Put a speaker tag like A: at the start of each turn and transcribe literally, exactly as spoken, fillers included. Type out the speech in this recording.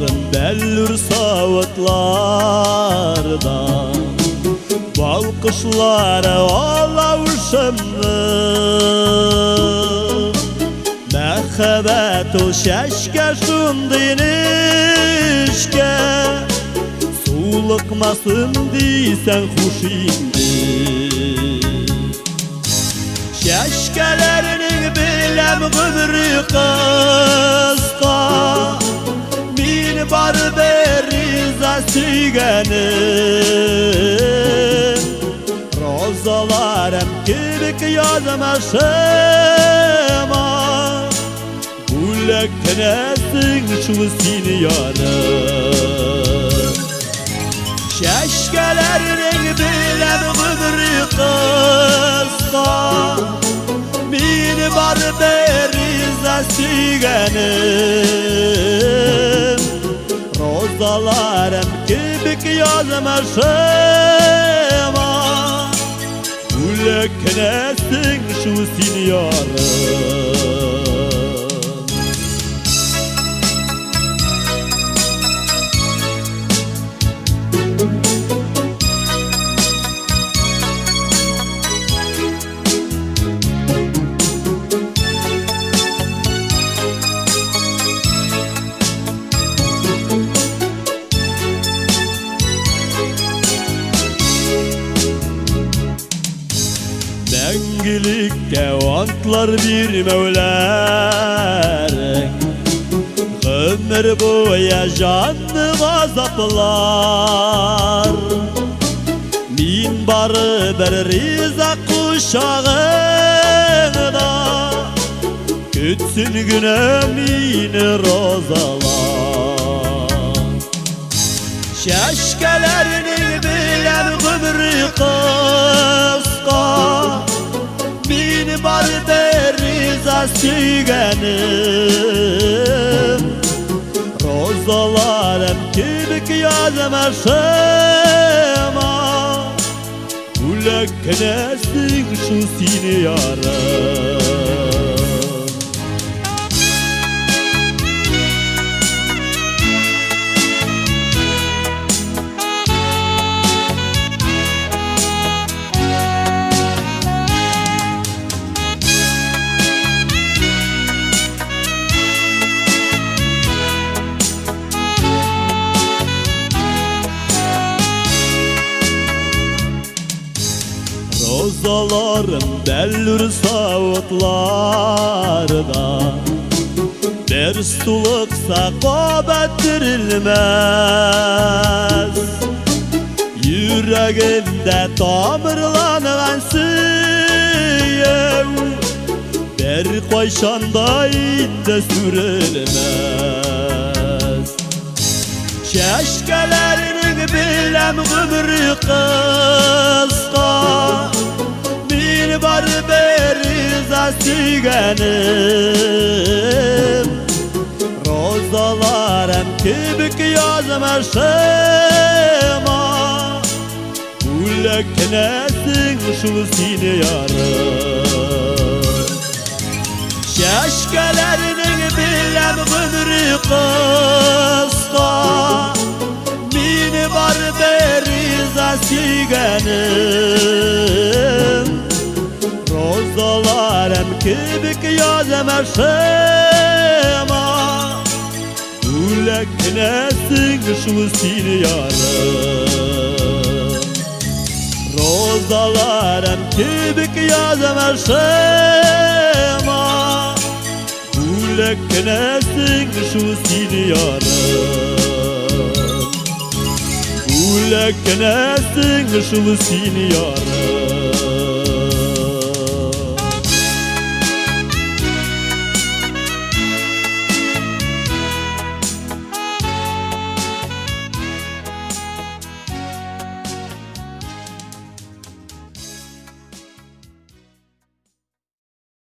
A: bellur savutlarda balkışlara alavuşımdı. Mehebet o şeşke şundinişke sulukmasın diysen hoş indi. Şeşkelerinin bilem gümrü kıska min bar beriza süygenim. Rozalarım kibik yazmışıma Güleknesin şu seni yarım. Şeşkelerinin bilem gümrü kıska min bar beriza süygenim. Rozalarım kibik yazmışıma Güleknesin şu seni yarım. Mengilikke antlar bir mevlerek ömür boya canlı azaplar. Min barı bir riza kuşağına kütsün günemin rozalar. Şeşkelerinin bilen gümrü kıska min bar beriza süygenim. Rozalarım kibik yazmışıma Güleknesin şu seni yarım. Rozalarım bellur savutlarda bir suluksa kabettirilmez. Yüreğimde tamirlanan süyev bir koyşanda inde sürülmez. Şeşkelerinin bilem gümrü kıska min bar beriza süygenim. Rozalarım kibik yazmışıma Güleknesin şu seni yarım. Şeşkelerinin bilem gümrü kıska min bar beriza süygenim. Rozalarım kibik yazmışıma Güleknesin şu seni yarım. Rozalarım kibik yazmışıma Güleknesin şu seni yarım. Güleknesin şu seni yarım.